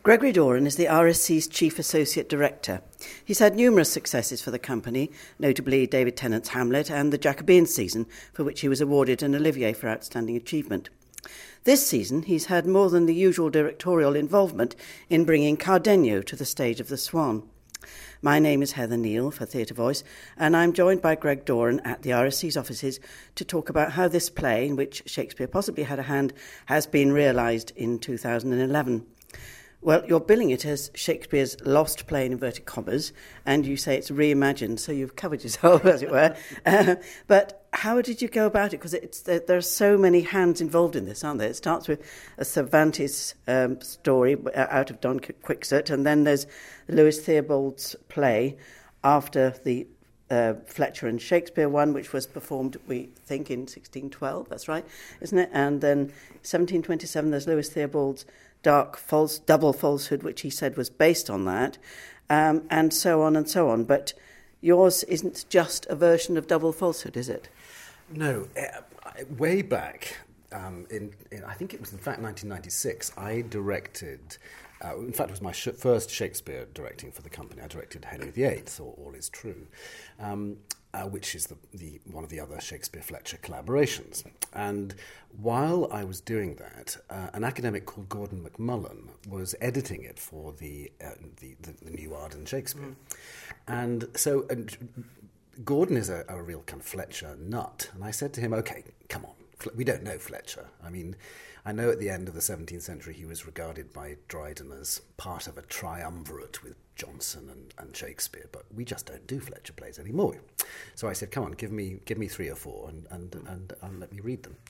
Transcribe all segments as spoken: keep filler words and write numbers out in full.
Gregory Doran is the R S C's Chief Associate Director. He's had numerous successes for the company, notably David Tennant's Hamlet and the Jacobean season, for which he was awarded an Olivier for Outstanding Achievement. This season, he's had more than the usual directorial involvement in bringing Cardenio to the stage of The Swan. My name is Heather Neal for Theatre Voice, and I'm joined by Greg Doran at the R S C's offices to talk about how this play, in which Shakespeare possibly had a hand, has been realised in two thousand eleven. Well, you're billing it as Shakespeare's lost play in inverted commas, and you say it's reimagined, so you've covered yourself, as it were. Uh, but how did you go about it? Because it's, there, there are so many hands involved in this, aren't there? It starts with a Cervantes um, story out of Don Quixote, and then there's Lewis Theobald's play after the uh, Fletcher and Shakespeare one, which was performed, we think, in sixteen twelve, that's right, isn't it? And then seventeen twenty-seven, there's Lewis Theobald's Dark False, Double Falsehood, which he said was based on that, um, and so on and so on. But yours isn't just a version of Double Falsehood, is it? No. Uh, way back, um, in, in I think it was in fact nineteen ninety-six, I directed, uh, in fact it was my sh- first Shakespeare directing for the company. I directed Henry the Eighth, or All Is True, um, uh, which is the, the one of the other Shakespeare-Fletcher collaborations. And while I was doing that, uh, an academic called Gordon McMullen was editing it for the uh, the, the, the new Arden Shakespeare. Mm. And so and Gordon is a, a real kind of Fletcher nut. And I said to him, OK, come on, we don't know Fletcher. I mean, I know at the end of the seventeenth century he was regarded by Dryden as part of a triumvirate with Johnson and, and Shakespeare, but we just don't do Fletcher plays anymore. So I said, come on, give me give me three or four and, and, and, and let me read them.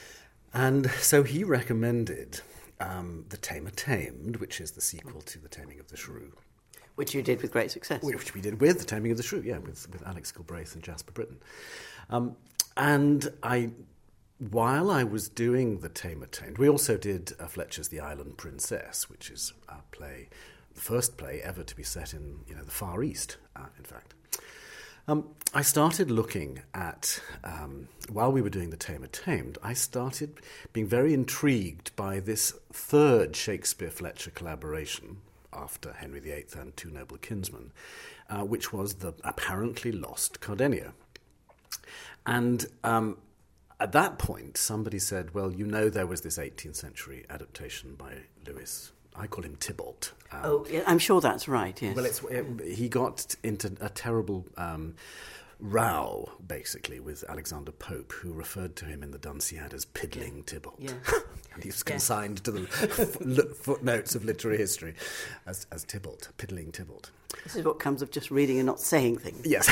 And so he recommended um, The Tamer Tamed, which is the sequel to The Taming of the Shrew. Which you did with great success. Which we did with The Taming of the Shrew, yeah, with, with Alex Gilbraith and Jasper Britton. Um, and I... While I was doing The Tamer Tamed, we also did uh, Fletcher's The Island Princess, which is a play, the first play ever to be set in, you know, the Far East, uh, in fact. Um, I started looking at, um, while we were doing The Tamer Tamed, I started being very intrigued by this third Shakespeare-Fletcher collaboration after Henry the Eighth and Two Noble Kinsmen, uh, which was the apparently lost Cardenio. And Um, At that point, somebody said, well, you know, there was this eighteenth century adaptation by Lewis. I call him Tybalt. Um, oh, yeah, I'm sure that's right, yes. Well, it's, it, he got into a terrible um, row, basically, with Alexander Pope, who referred to him in the Dunciad as Piddling Tybalt. Yeah. And he was consigned yeah. to the f- footnotes of literary history as, as Tybalt, Piddling Tybalt. This is what comes of just reading and not saying things. Yes.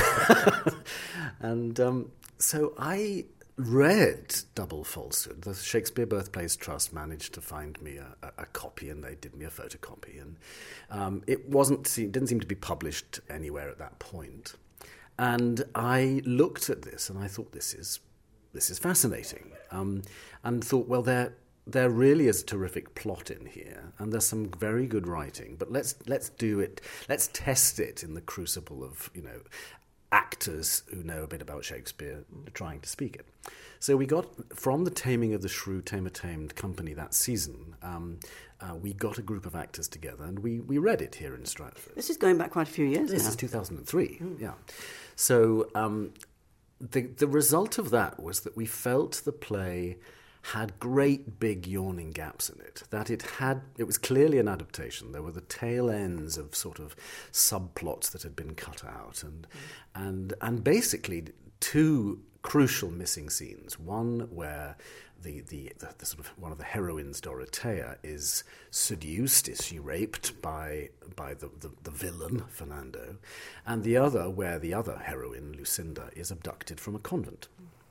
and um, so I... read Double Falsehood. The Shakespeare Birthplace Trust managed to find me a, a, a copy, and they did me a photocopy. And um, it wasn't it didn't seem to be published anywhere at that point. And I looked at this, and I thought, this is this is fascinating. Um, and thought, well, there there really is a terrific plot in here, and there's some very good writing. But let's let's do it. Let's test it in the crucible of, you know, actors who know a bit about Shakespeare trying to speak it. So we got, from the Taming of the Shrew, Tamer Tamed company that season, um, uh, we got a group of actors together and we, we read it here in Stratford. This is going back quite a few years This now. is two thousand three, mm. yeah. So um, the, the result of that was that we felt the play had great big yawning gaps in it, that it had, it was clearly an adaptation. There were the tail ends of sort of subplots that had been cut out, and mm. and and basically two crucial missing scenes. One where the, the, the, the sort of one of the heroines, Dorothea, is seduced, is she raped by by the, the, the villain, Fernando, and the other where the other heroine, Lucinda, is abducted from a convent.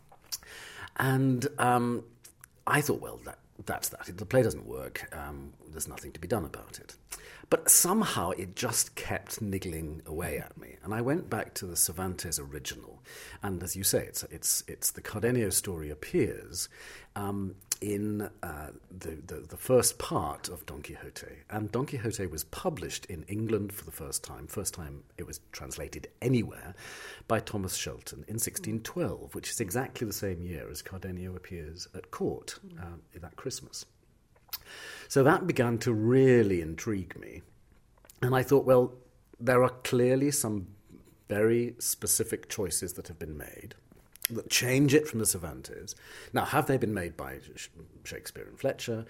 And um I thought, well, that, that's that. The play doesn't work. Um, there's nothing to be done about it. But somehow it just kept niggling away at me. And I went back to the Cervantes original. And as you say, it's it's it's the Cardenio story appears um, in uh, the, the, the first part of Don Quixote. And Don Quixote was published in England for the first time. First time it was translated anywhere by Thomas Shelton in sixteen twelve, which is exactly the same year as Cardenio appears at court uh, that Christmas. So that began to really intrigue me. And I thought, well, there are clearly some very specific choices that have been made that change it from the Cervantes. Now, have they been made by Shakespeare and Fletcher?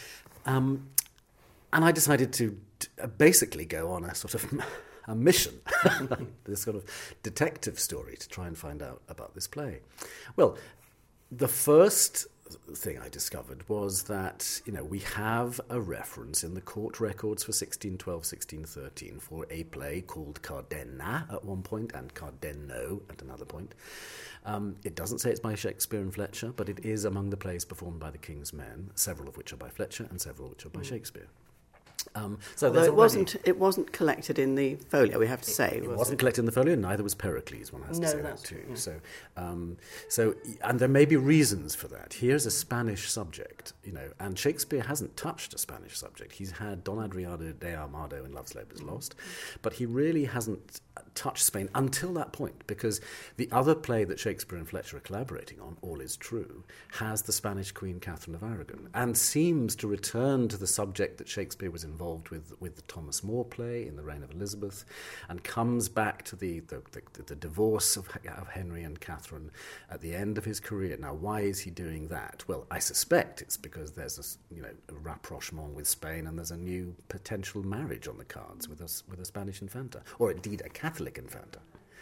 Um, and I decided to t- basically go on a sort of a mission, this sort of detective story to try and find out about this play. Well, the first thing I discovered was that, you know, we have a reference in the court records for sixteen twelve, sixteen thirteen for a play called Cardenna at one point and Cardenno at another point. Um, it doesn't say it's by Shakespeare and Fletcher, but it is among the plays performed by the King's Men, several of which are by Fletcher and several of which are by Shakespeare. Um, so Although it already... wasn't, it wasn't collected in the folio, we have to say. It, it was wasn't it? collected in the folio, neither was Pericles, one has no, to say that's, that too. Yeah. So, um, so, and there may be reasons for that. Here's a Spanish subject, you know, and Shakespeare hasn't touched a Spanish subject. He's had Don Adriano de Armado in Love's Labour's Lost, but he really hasn't touched Spain until that point, because the other play that Shakespeare and Fletcher are collaborating on, All Is True, has the Spanish Queen Catherine of Aragon, and seems to return to the subject that Shakespeare was involved with with the Thomas More play in the reign of Elizabeth, and comes back to the the, the, the divorce of, of Henry and Catherine at the end of his career. Now, why is he doing that? Well, I suspect it's because there's a, you know, a rapprochement with Spain, and there's a new potential marriage on the cards with a, with a Spanish infanta, or indeed a Catholic infanta.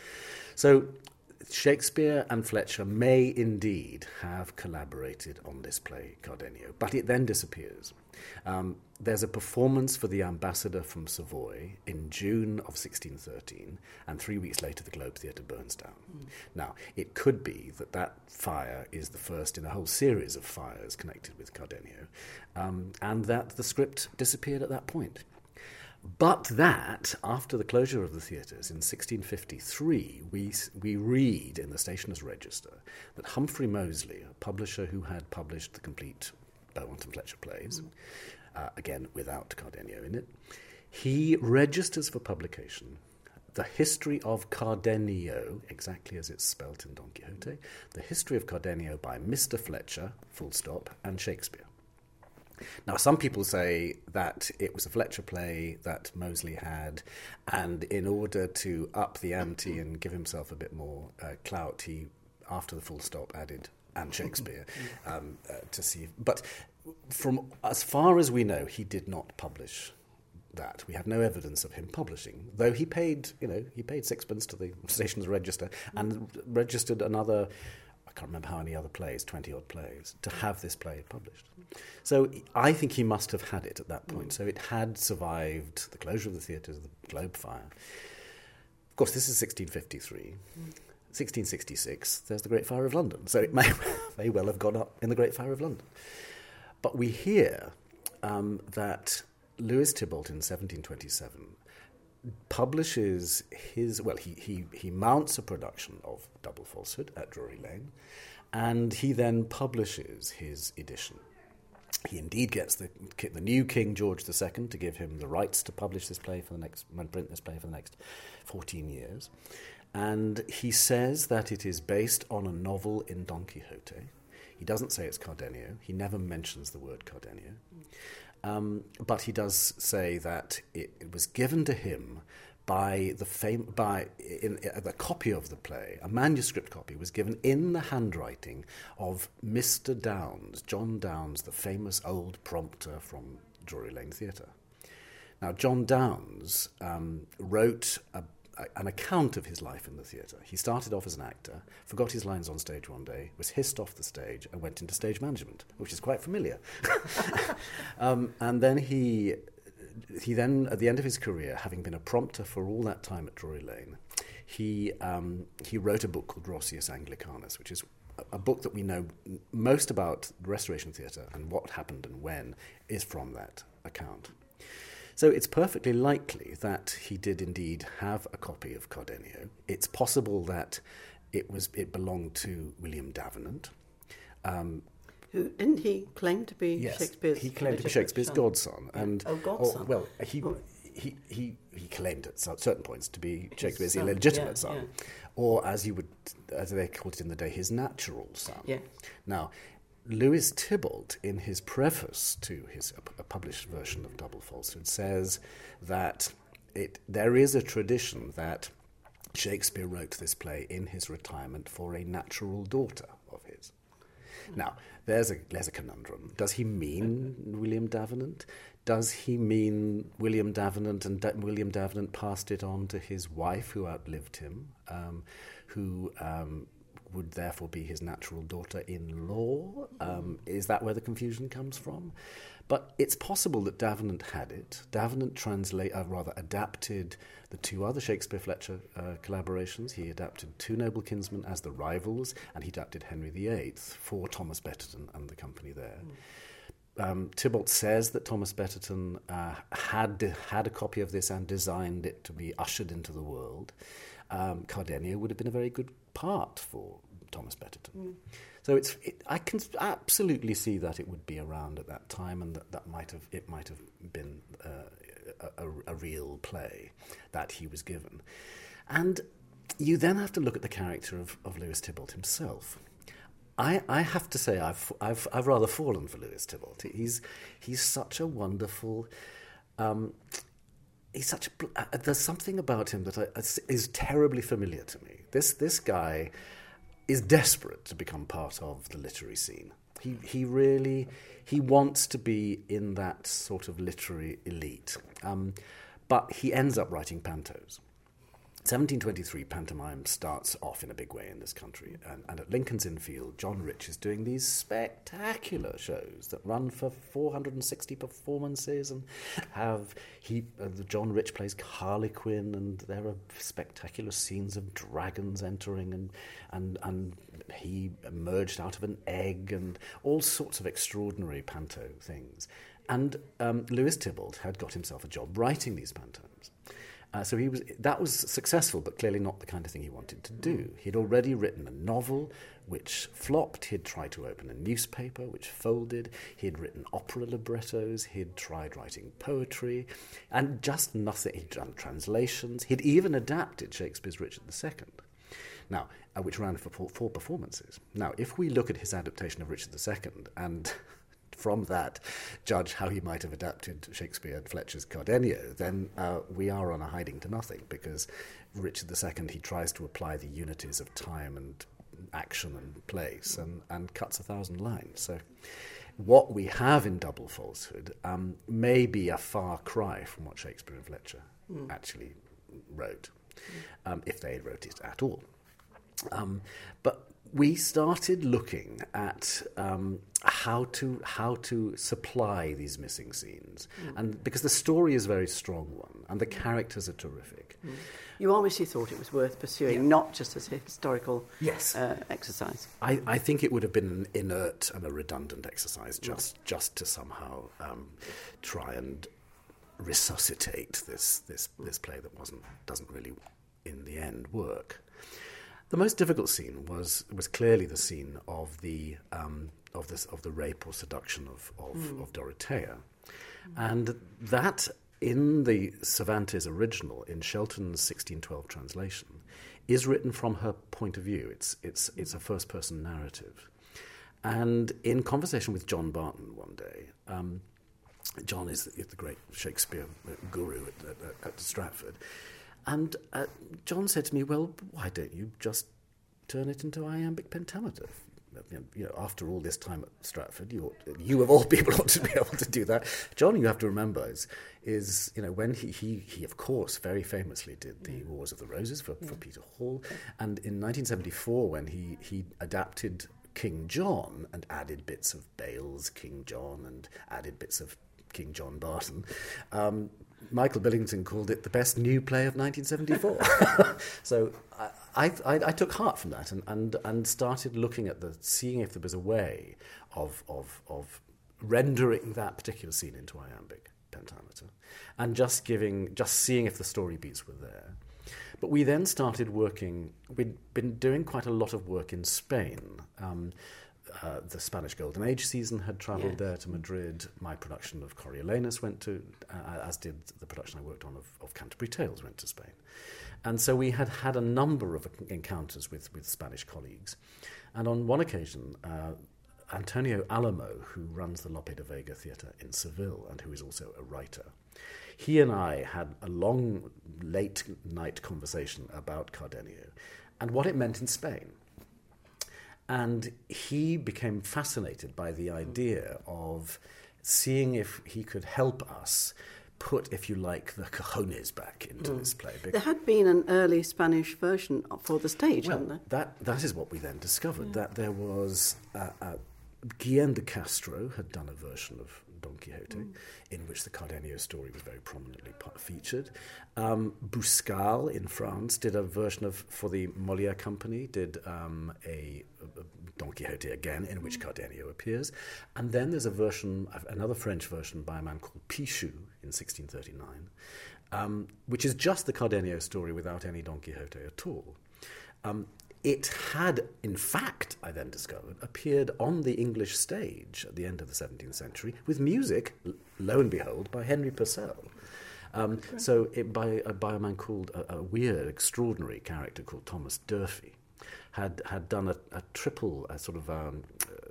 So Shakespeare and Fletcher may indeed have collaborated on this play, Cardenio, but it then disappears. Um, there's a performance for the ambassador from Savoy in June of sixteen thirteen, and three weeks later the Globe Theatre burns down. Mm. Now, it could be that that fire is the first in a whole series of fires connected with Cardenio, um, and that the script disappeared at that point. But that, after the closure of the theatres in sixteen fifty-three, we we read in the Stationers' Register that Humphrey Moseley, a publisher who had published the complete Beaumont and Fletcher plays, mm. uh, again without Cardenio in it, he registers for publication the history of Cardenio, exactly as it's spelt in Don Quixote, the history of Cardenio by Mister Fletcher, full stop, and Shakespeare. Now, some people say that it was a Fletcher play that Moseley had, and in order to up the ante and give himself a bit more uh, clout, he, after the full stop, added and Shakespeare um, uh, to see. But from as far as we know, he did not publish that. We have no evidence of him publishing, though he paid, you know, he paid sixpence to the Stationers' Register and registered another, I can't remember how many other plays, twenty-odd plays, to have this play published. So I think he must have had it at that point. So it had survived the closure of the theatres, the Globe fire. Of course, this is sixteen fifty-three. sixteen sixty-six, there's the Great Fire of London. So it may, may well have gone up in the Great Fire of London. But we hear um, that Lewis Tybalt in seventeen twenty-seven publishes his, well, he, he, he mounts a production of Double Falsehood at Drury Lane, and he then publishes his edition. He indeed gets the the new King George the Second to give him the rights to publish this play for the next, and print this play for the next fourteen years. And he says that it is based on a novel in Don Quixote. He doesn't say it's Cardenio. He never mentions the word Cardenio. Um, but he does say that it, it was given to him by the fame, by in, in, a copy of the play, a manuscript copy, was given in the handwriting of Mister Downes, John Downes, the famous old prompter from Drury Lane Theatre. Now, John Downes um, wrote a an account of his life in the theatre. He started off as an actor, forgot his lines on stage one day, was hissed off the stage, and went into stage management, which is quite familiar. um, and then he, he then, at the end of his career, having been a prompter for all that time at Drury Lane, he um, he wrote a book called Rossius Anglicanus, which is a, a book that we know most about the Restoration Theatre and what happened and when is from that account. So it's perfectly likely that he did indeed have a copy of Cardenio. It's possible that it was it belonged to William Davenant. Um, Who didn't he claim to be yes, Shakespeare's? he claimed to be Shakespeare's godson. And, oh, godson. Or, well, he, oh. he he he claimed at certain points to be Shakespeare's son, illegitimate yeah, son, yeah. or as you would, as they called it in the day, his natural son. Yeah. Now, Lewis Tybalt, in his preface to his a published version of Double Falsehood, says that it there is a tradition that Shakespeare wrote this play in his retirement for a natural daughter of his. Now, there's a there's a conundrum. Does he mean William Davenant? Does he mean William Davenant, and da- William Davenant passed it on to his wife, who outlived him, um, who um, would therefore be his natural daughter-in-law? Um, is that where the confusion comes from? But it's possible that Davenant had it. Davenant translate, uh, rather adapted the two other Shakespeare-Fletcher uh, collaborations. He adapted Two Noble Kinsmen as the rivals, and he adapted Henry the Eighth for Thomas Betterton and the company there. Mm. Um, Tybalt says that Thomas Betterton uh, had had a copy of this and designed it to be ushered into the world. Um, Cardenio would have been a very good part for Thomas Betterton. Mm. So it's it, I can absolutely see that it would be around at that time, and that, that might have it might have been uh, a, a, a real play that he was given. And you then have to look at the character of, of Lewis Tybalt himself. I, I have to say I've I've I've rather fallen for Lewis Tybalt. He's he's such a wonderful. Um, he's such a. Uh, there's something about him that I, is terribly familiar to me. This this guy is desperate to become part of the literary scene. He he really he wants to be in that sort of literary elite, um, but he ends up writing pantos. seventeen twenty-three pantomime starts off in a big way in this country, and, and at Lincoln's Inn Field, John Rich is doing these spectacular shows that run for four hundred sixty performances, and have he uh, the John Rich plays Harlequin, and there are spectacular scenes of dragons entering, and and and he emerged out of an egg, and all sorts of extraordinary panto things. And um, Lewis Tybalt had got himself a job writing these pantomes. Uh, so he was that was successful, but clearly not the kind of thing he wanted to do. He'd already written a novel, which flopped. He'd tried to open a newspaper, which folded. He'd written opera librettos. He'd tried writing poetry, and just nothing. He'd done translations. He'd even adapted Shakespeare's Richard the Second, now, uh, which ran for four, four performances. Now, if we look at his adaptation of Richard the Second and from that judge how he might have adapted Shakespeare and Fletcher's Cardenio, then uh, we are on a hiding to nothing, because Richard the Second, he tries to apply the unities of time and action and place, and, and cuts a thousand lines. So what we have in Double Falsehood um, may be a far cry from what Shakespeare and Fletcher mm. actually wrote, mm. um, if they wrote it at all. Um, but we started looking at um, how to how to supply these missing scenes, mm. and because the story is a very strong one, and the characters are terrific. Mm. You obviously thought it was worth pursuing, yeah. not just as a historical yes. uh, exercise. I, I think it would have been an inert and a redundant exercise just mm. just to somehow um, try and resuscitate this this this play that wasn't doesn't really in the end work. The most difficult scene was was clearly the scene of the um, of this of the rape or seduction of of, mm. of Dorothea, mm. and that in the Cervantes original, in Shelton's sixteen twelve translation, is written from her point of view. It's it's it's a first person narrative, and in conversation with John Barton one day. Um, John is the, the great Shakespeare guru at, at, at Stratford. And uh, John said to me, well, why don't you just turn it into iambic pentameter? You know, after all this time at Stratford, you, ought, you of all people ought to be able to do that. John, you have to remember, is, is you know, when he, he, he, of course, very famously did the Wars of the Roses for, yeah. for Peter Hall. And in nineteen seventy-four, when he, he adapted King John and added bits of Bale's King John and added bits of King John Barton, um, Michael Billington called it the best new play of nineteen seventy-four. So I, I, I took heart from that and, and, and started looking at the, seeing if there was a way of, of, of rendering that particular scene into iambic pentameter, and just giving, just seeing if the story beats were there. But we then started working. We'd been doing quite a lot of work in Spain. Um, Uh, the Spanish Golden Age season had travelled yeah. there to Madrid. My production of Coriolanus went to, uh, as did the production I worked on of, of Canterbury Tales, went to Spain. And so we had had a number of encounters with, with Spanish colleagues. And on one occasion, uh, Antonio Alamo, who runs the Lope de Vega Theatre in Seville and who is also a writer. He and I had a long, late-night conversation about Cardenio and what it meant in Spain. And he became fascinated by the idea of seeing if he could help us put, if you like, the cojones back into mm. this play. There had been an early Spanish version for the stage, well, hadn't there? That, that is what we then discovered, yeah. that there was... Uh, uh, Guillén de Castro had done a version of Don Quixote, mm. in which the Cardenio story was very prominently featured. Um, Buscal in France did a version of, for the Molière Company, did um, a, a Don Quixote again, in which Cardenio appears. And then there's a version, another French version by a man called Pichou in sixteen thirty-nine, um, which is just the Cardenio story without any Don Quixote at all. Um, It had, in fact, I then discovered, appeared on the English stage at the end of the seventeenth century with music, lo and behold, by Henry Purcell. Um, so it, by, uh, by a man called, a, a weird, extraordinary character called Thomas Durfee, had, had done a, a triple, a sort of um,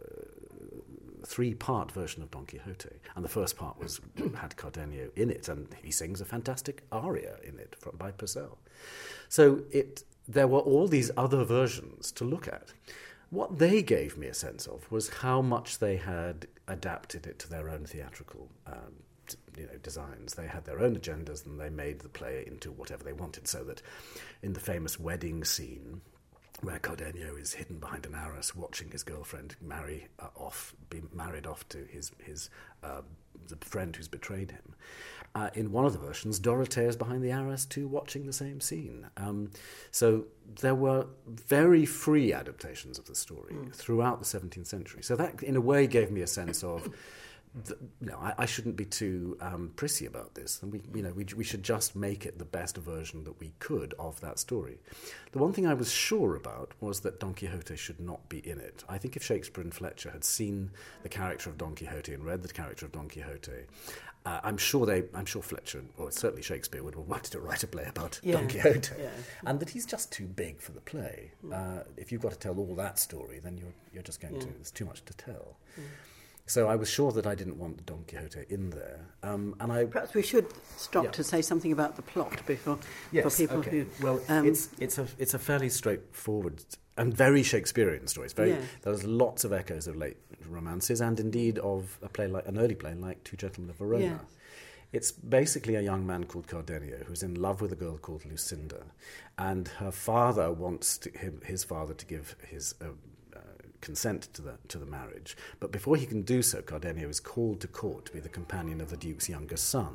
uh, three-part version of Don Quixote. And the first part was had Cardenio in it, and he sings a fantastic aria in it from, by Purcell. So it... There were all these other versions to look at. What they gave me a sense of was how much they had adapted it to their own theatrical um, t- you know, designs. They had their own agendas and they made the play into whatever they wanted, so that in the famous wedding scene where Cardenio is hidden behind an arras watching his girlfriend marry uh, off, be married off to his, his uh, the friend who's betrayed him. Uh, in one of the versions, Dorothea is behind the arras too, watching the same scene. Um, so there were very free adaptations of the story mm. throughout the seventeenth century. So that, in a way, gave me a sense of, the, you know, I, I shouldn't be too um, prissy about this. And we, you know, we, we should just make it the best version that we could of that story. The one thing I was sure about was that Don Quixote should not be in it. I think if Shakespeare and Fletcher had seen the character of Don Quixote and read the character of Don Quixote, Uh, I'm sure they. I'm sure Fletcher, or certainly Shakespeare, would have wanted to write a play about yeah. Don Quixote, yeah. and that he's just too big for the play. Mm. Uh, if you've got to tell all that story, then you're you're just going yeah. to. There's too much to tell. Mm. So I was sure that I didn't want Don Quixote in there, um, and I. Perhaps we should stop yeah. to say something about the plot before yes, for people okay. who. Well, um, it's it's a it's a fairly straightforward and very Shakespearean story. It's very yeah. there's lots of echoes of late romances and indeed of a play like an early play like Two Gentlemen of Verona. Yeah. It's basically a young man called Cardenio who's in love with a girl called Lucinda, and her father wants to, him, his father to give his uh, uh, consent to the to the marriage. But before he can do so, Cardenio is called to court to be the companion of the Duke's younger son.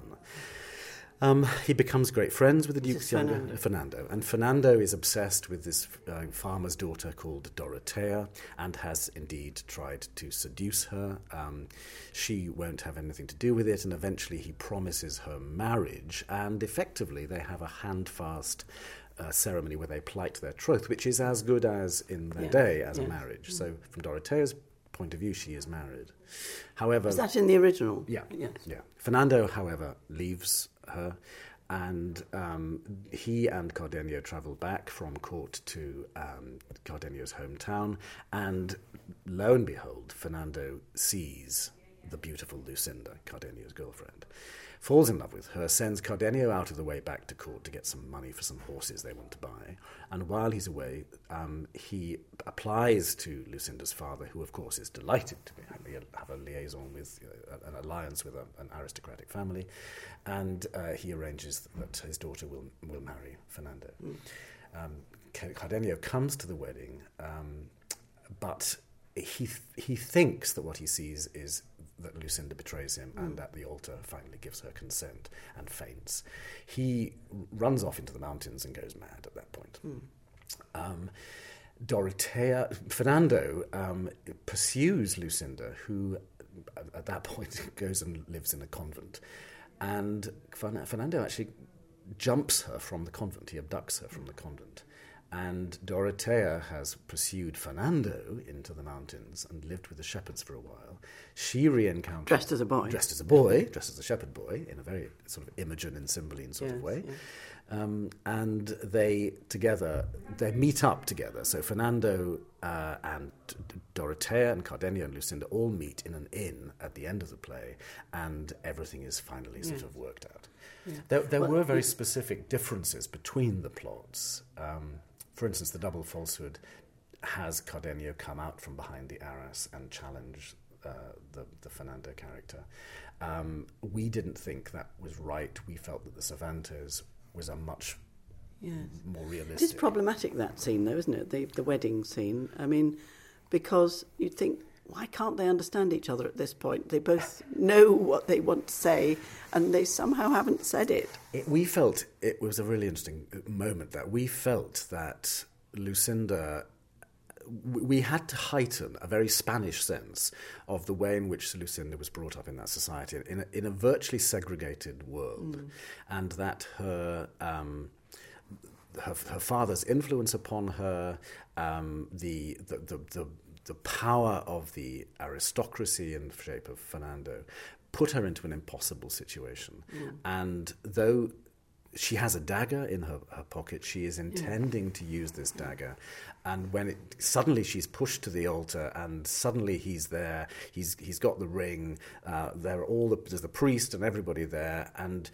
Um, he becomes great friends with the Duke's younger Fernando. Fernando, and Fernando is obsessed with this uh, farmer's daughter called Dorothea, and has indeed tried to seduce her. Um, she won't have anything to do with it, and eventually he promises her marriage, and effectively they have a handfast uh, ceremony where they plight their troth, which is as good as in their yeah. day as yeah. a marriage. So from Dorothea's point of view, she is married. However, is that in the original? Yeah, yes. yeah. Fernando, however, leaves her, and um, he and Cardenio travel back from court to um, Cardenio's hometown, and lo and behold, Fernando sees the beautiful Lucinda, Cardenio's girlfriend, falls in love with her, sends Cardenio out of the way back to court to get some money for some horses they want to buy, and while he's away, um, he applies to Lucinda's father, who of course is delighted to be, have a liaison with, uh, an alliance with a, an aristocratic family, and uh, he arranges that his daughter will will marry Fernando. Mm. Um, Cardenio comes to the wedding, um, but he he thinks that what he sees is that Lucinda betrays him mm. and at the altar finally gives her consent and faints. He runs off into the mountains and goes mad at that point. Mm. Um, Dorothea, Fernando um, pursues Lucinda, who at that point goes and lives in a convent. And Fernando actually jumps her from the convent. He abducts her from the convent. And Dorothea has pursued Fernando into the mountains and lived with the shepherds for a while. She re-encounters... Dressed as a boy. Dressed as a boy, dressed as a shepherd boy, in a very sort of Imogen and Cymbeline sort yes, of way. Yes. Um, and they together, they meet up together. So Fernando uh, and Dorothea and Cardenio and Lucinda all meet in an inn at the end of the play, and everything is finally sort yeah. of worked out. Yeah. There, there well, were very specific differences between the plots. Um, for instance, the double falsehood has Cardenio come out from behind the arras and challenge uh, the, the Fernando character. Um, we didn't think that was right. We felt that the Cervantes was a much yes. more realistic... It is problematic, that scene, though, isn't it? The, the wedding scene. I mean, because you'd think, why can't they understand each other at this point? They both know what they want to say, and they somehow haven't said it. it we felt it was a really interesting moment, that we felt that Lucinda... we had to heighten a very Spanish sense of the way in which Lucinda was brought up in that society, in a, in a virtually segregated world, mm. and that her, um, her her father's influence upon her, um, the, the, the, the, the power of the aristocracy in the shape of Fernando, put her into an impossible situation. Mm. And though she has a dagger in her, her pocket, she is intending to use this dagger, and when it suddenly she's pushed to the altar, and suddenly he's there, he's he's got the ring, uh, there are all the there's the priest and everybody there, and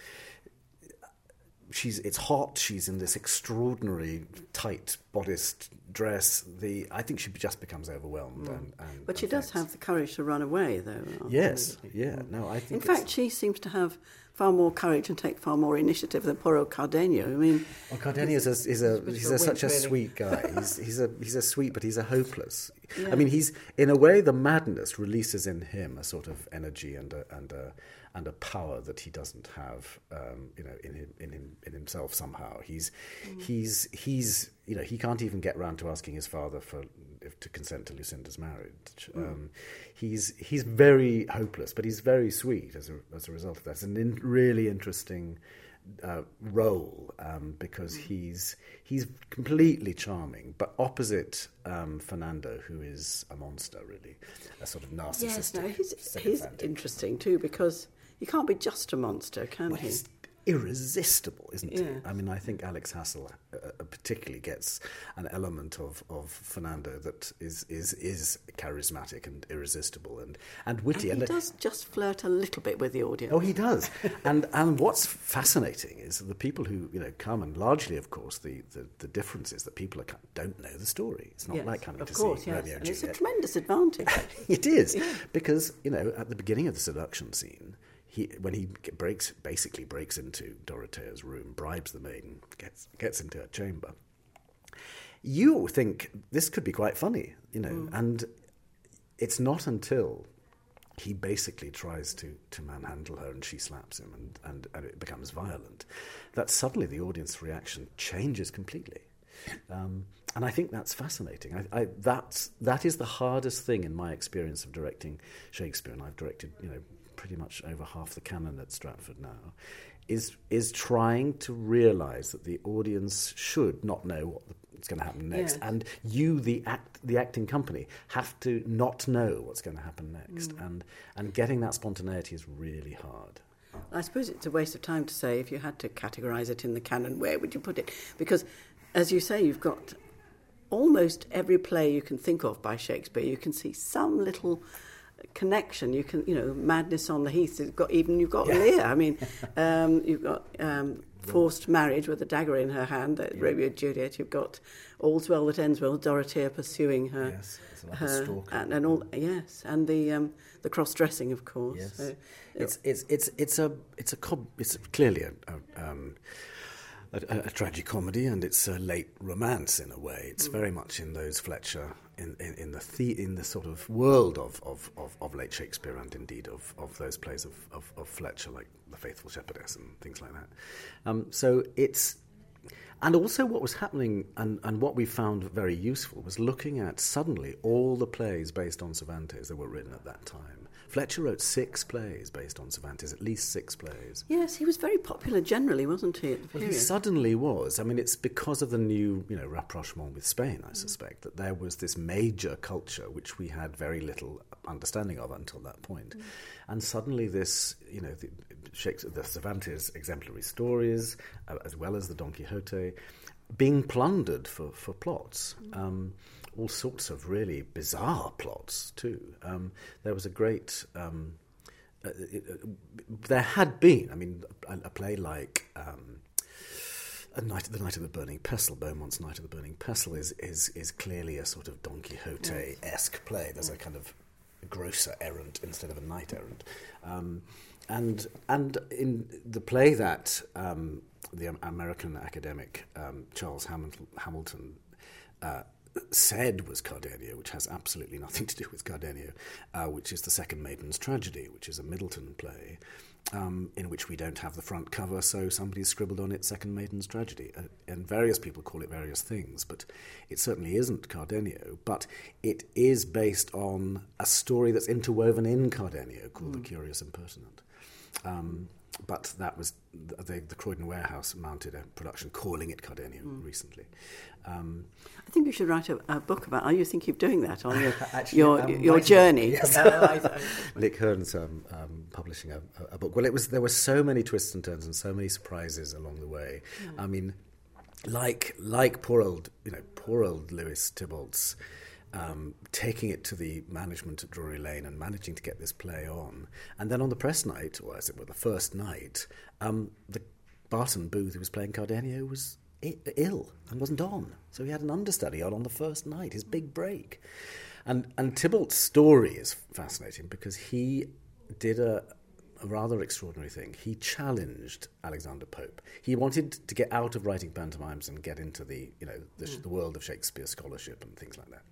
she's it's hot, she's in this extraordinary tight bodiced dress. The I think she just becomes overwhelmed. Mm. and, and But she and does thanks. have the courage to run away, though. Yes, yeah, no, I think in fact, she seems to have far more courage and take far more initiative than poor old Cardenio. I mean, well, Cardenio is a, is a he's a, such a really. sweet guy. He's he's a he's a sweet, but he's a hopeless. Yeah. I mean, he's in a way the madness releases in him a sort of energy and a and a and a power that he doesn't have, um, you know, in him, in him, in himself somehow. He's mm. he's he's you know he can't even get round to asking his father for if, to consent to Lucinda's marriage. Mm. Um, he's he's very hopeless, but he's very sweet as a as a result of that. It's an in, really interesting uh, role um, because mm. he's he's completely charming, but opposite um, Fernando, who is a monster, really, a sort of narcissistic. Yes, no, he's, he's interesting too, because he can't be just a monster, can well, he? He's irresistible, isn't yes. he? I mean, I think Alex Hassel uh, particularly gets an element of, of Fernando that is, is is charismatic and irresistible and, and witty. And he and does just flirt a little bit with the audience. Oh, he does. and and what's fascinating is the people who you know come, and largely, of course, the, the, the difference is that people are, don't know the story. It's not yes, like coming of to course, see yes. Romeo and and it's Juliet. a tremendous advantage. It is, yeah. because you know at the beginning of the seduction scene, He, when he breaks, basically breaks into Dorothea's room, bribes the maiden, gets gets into her chamber, you think this could be quite funny, you know, mm. and it's not until he basically tries to, to manhandle her and she slaps him and, and, and it becomes violent that suddenly the audience reaction changes completely. Um, and I think that's fascinating. I, I, that's, that is the hardest thing in my experience of directing Shakespeare, and I've directed, you know, pretty much over half the canon at Stratford now, is is trying to realise that the audience should not know what the, what's going to happen next, yes. and you, the act, the acting company, have to not know what's going to happen next, mm. and and getting that spontaneity is really hard. I suppose it's a waste of time to say, if you had to categorise it in the canon, where would you put it? Because, as you say, you've got almost every play you can think of by Shakespeare. You can see some little connection. You can, you know, Madness on the Heath. You've got even you've got yeah. Lear. I mean, um, you've got um, Forced Marriage with a dagger in her hand. Uh, yeah. Romeo and Juliet. You've got All's Well That Ends Well. Dorothea pursuing her. Yes, it's like her, a stalker. And, and all. Yes, and the um, the cross dressing, of course. Yes, so, it's it's it's it's a it's a it's clearly a. a um, A, a tragic comedy, and it's a late romance in a way. It's mm. very much in those Fletcher, in in, in the, the in the sort of world of, of, of, of late Shakespeare, and indeed of, of those plays of, of, of Fletcher, like The Faithful Shepherdess and things like that. Um, so it's, and also what was happening, and, and what we found very useful, was looking at suddenly all the plays based on Cervantes that were written at that time. Fletcher wrote six plays based on Cervantes, at least six plays. Yes, he was very popular generally, wasn't he, at the period? Well, he suddenly was. I mean, it's because of the new, you know, rapprochement with Spain, I suspect, mm. that there was this major culture which we had very little understanding of until that point. Mm. And suddenly this, you know, the, Shakespeare, the Cervantes exemplary stories, uh, as well as the Don Quixote, being plundered for, for plots. Um, all sorts of really bizarre plots, too. Um, there was a great... Um, uh, it, uh, there had been, I mean, a, a play like... Um, A Night, the Night of the Burning Pestle, Beaumont's Night of the Burning Pestle, is is is clearly a sort of Don Quixote-esque play. There's a kind of grosser errand instead of a knight errant, um, and and in the play that um, the American academic um, Charles Hamilton, Hamilton uh, said was Cardenio, which has absolutely nothing to do with Cardenio, uh, which is The Second Maiden's Tragedy, which is a Middleton play. Um, in which we don't have the front cover, so somebody's scribbled on it Second Maiden's Tragedy. Uh, and various people call it various things, but it certainly isn't Cardenio. But it is based on a story that's interwoven in Cardenio called mm. The Curious Impertinent. Um, but that was, the, the Croydon Warehouse mounted a production calling it Cardenio mm. recently. Um, I think you should write a, a book about, are you thinking of doing that on your Actually, your, um, your journey? Yes. uh, Nick Hearn's um, um, publishing a, a book. Well, it was there were so many twists and turns and so many surprises along the way. Mm. I mean, like like poor old, you know, poor old Lewis Tybalt's um, taking it to the management at Drury Lane and managing to get this play on. And then on the press night, or as it were, the first night, um, the Barton Booth who was playing Cardenio was ill and wasn't on. So he had an understudy on on the first night, his big break. And and Tybalt's story is fascinating because he did a, a rather extraordinary thing. He challenged Alexander Pope. He wanted to get out of writing pantomimes and get into the, you know, the, mm. the world of Shakespeare scholarship and things like that.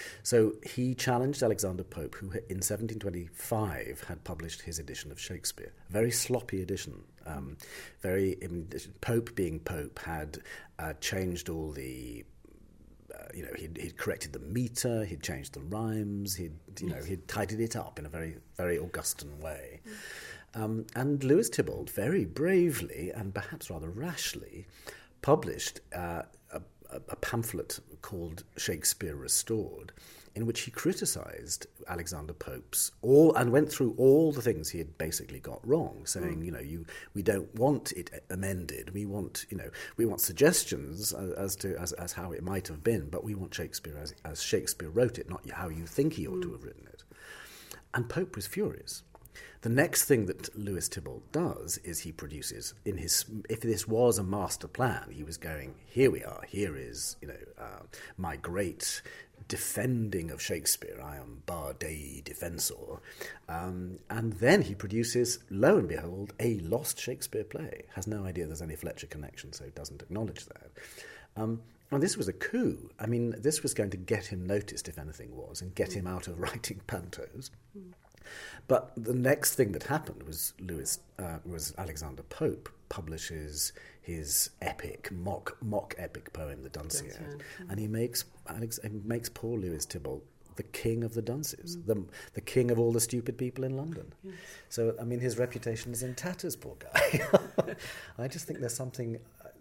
So he challenged Alexander Pope, who in seventeen twenty-five had published his edition of Shakespeare. A very sloppy edition. Um, very Pope, being Pope, had uh, changed all the. Uh, you know, he'd, he'd corrected the metre, he'd changed the rhymes, he'd you know he'd tidied it up in a very very Augustan way. Um, and Lewis Tybalt very bravely and perhaps rather rashly published uh, a, a pamphlet called Shakespeare Restored, in which he criticised Alexander Pope's all and went through all the things he had basically got wrong, saying, mm. you know, you we don't want it amended. We want, you know, we want suggestions as, as to as, as how it might have been, but we want Shakespeare as, as Shakespeare wrote it, not how you think he ought mm. to have written it. And Pope was furious. The next thing that Lewis Tybalt does is he produces, in his, if this was a master plan, he was going, here we are, here is, you know, uh, my great defending of Shakespeare, I am bar Dei defensor. Um, and then he produces, lo and behold, a lost Shakespeare play. Has no idea there's any Fletcher connection, so doesn't acknowledge that. Um, and this was a coup. I mean, this was going to get him noticed, if anything was, and get him out of writing pantos. Mm. But the next thing that happened was Lewis uh, was Alexander Pope publishes his epic mock mock epic poem, The Dunciad, mm-hmm. and he makes Alex he makes poor Lewis Tybalt the king of the dunces, mm. the the king of all the stupid people in London. Yes. So I mean, his reputation is in tatters, poor guy. I just think there's something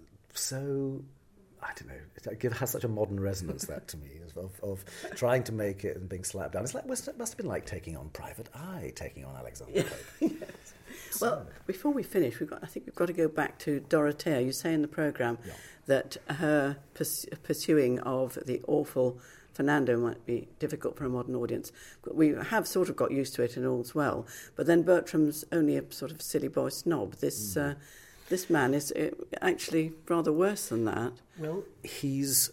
so. I don't know, it has such a modern resonance, that to me, of, of trying to make it and being slapped down. It's like, it must have been like taking on Private Eye, taking on Alexander Pope. Yes. So. Well, before we finish, we've got, I think we've got to go back to Dorothea. You say in the programme yeah. that her pers- pursuing of the awful Fernando might be difficult for a modern audience. We have sort of got used to it and all's well, but then Bertram's only a sort of silly boy snob. This... Mm. Uh, This man is actually rather worse than that. Well, he's...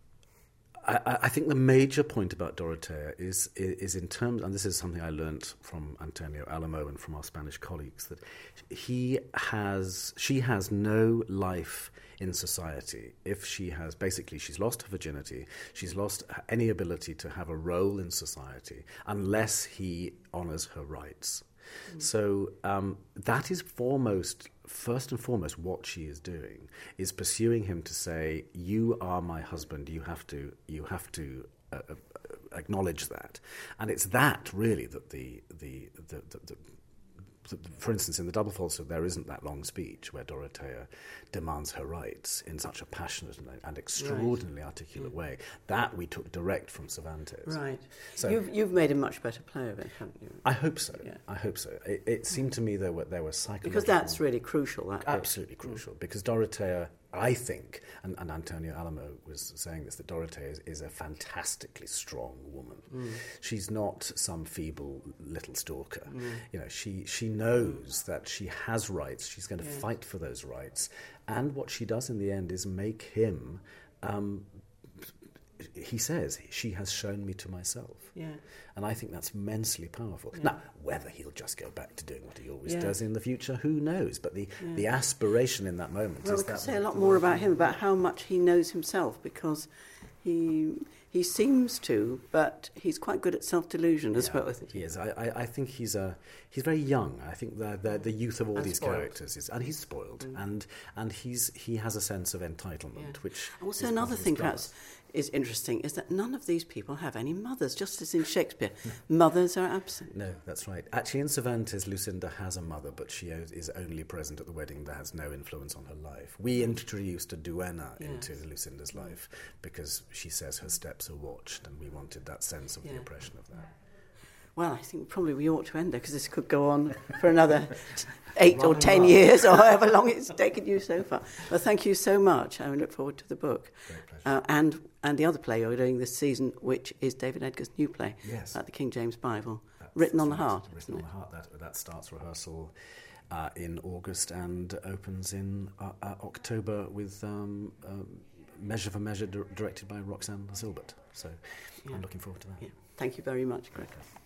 I, I think the major point about Dorothea is, is in terms... And this is something I learnt from Antonio Alamo and from our Spanish colleagues, that he has... She has no life in society if she has... Basically, she's lost her virginity. She's lost any ability to have a role in society unless he honours her rights. Mm. So um, that is foremost... First and foremost, what she is doing is pursuing him to say, "You are my husband. You have to, you have to uh, uh, acknowledge that." And it's that really that the the the, the, the for instance, in the Double Falsehood, there isn't that long speech where Dorothea demands her rights in such a passionate and, and extraordinarily right. articulate mm. way. That we took direct from Cervantes. Right. So you've you've made a much better play of it, haven't you? I hope so. Yeah. I hope so. It, it seemed to me there were there were psychological because that's really crucial. That absolutely bit. crucial mm. because Dorothea, I think, and, and Antonio Alamo was saying this, that Dorothea is, is a fantastically strong woman. Mm. She's not some feeble little stalker. Mm. You know, she she knows mm. that she has rights. She's going to yeah. fight for those rights. And what she does in the end is make him, um, he says, she has shown me to myself. Yeah. And I think that's immensely powerful. Yeah. Now, whether he'll just go back to doing what he always yeah. does in the future, who knows? But the, yeah. the aspiration in that moment well, is we that... could say a lot more about him, about how much he knows himself, because he he seems to, but he's quite good at self-delusion as yeah, well, isn't he? He is. I, I, I think he's a he's very young. I think the the, the youth of all and these spoiled. characters is, and he's spoiled, mm. and and he's he has a sense of entitlement, yeah. which also another thing perhaps is interesting is that none of these people have any mothers, just as in Shakespeare. Mothers are absent. No, that's right. Actually, in Cervantes, Lucinda has a mother, but she is only present at the wedding. That has no influence on her life. We introduced a duenna yes. into Lucinda's life because she says her steps are watched, and we wanted that sense of yeah. the oppression of that. Well, I think probably we ought to end there because this could go on for another eight or ten long. years or however long it's taken you so far. Well, thank you so much. I look forward to the book. Great pleasure. Uh, and, and the other play you're doing this season, which is David Edgar's new play yes. about the King James Bible, That's Written on the right. Heart. Written on the Heart. That, that starts rehearsal uh, in August and opens in uh, uh, October with um, uh, Measure for Measure, di- directed by Roxanne Silbert. So yeah. I'm looking forward to that. Yeah. Thank you very much, Greg.